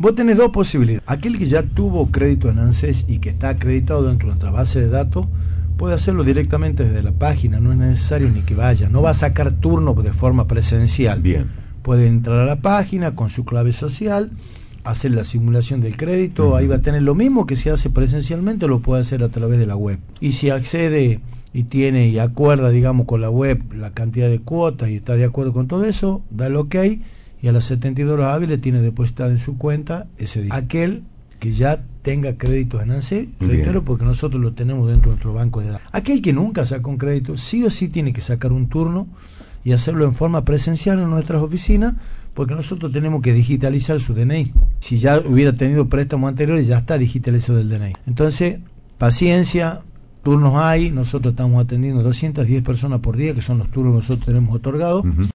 Vos tenés dos posibilidades. Aquel que ya tuvo crédito en ANSES y que está acreditado dentro de nuestra base de datos, puede hacerlo directamente desde la página, no es necesario ni que vaya, no va a sacar turno de forma presencial. Bien. Puede entrar a la página con su clave social, hacer la simulación del crédito, ahí va a tener lo mismo que si hace presencialmente, lo puede hacer a través de la web. Y si accede y tiene y acuerda, digamos, con la web la cantidad de cuotas y está de acuerdo con todo eso, da el OK y a las 72 horas hábiles tiene depositado en su cuenta ese dinero. Aquel que ya tenga créditos en ANSES, reitero, porque nosotros lo tenemos dentro de nuestro banco de datos. Aquel que nunca sacó un crédito, sí o sí tiene que sacar un turno y hacerlo en forma presencial en nuestras oficinas, porque nosotros tenemos que digitalizar su DNI. Si ya hubiera tenido préstamos anteriores, ya está digitalizado el DNI. Entonces, paciencia, turnos hay, nosotros estamos atendiendo 210 personas por día, que son los turnos que nosotros tenemos otorgados.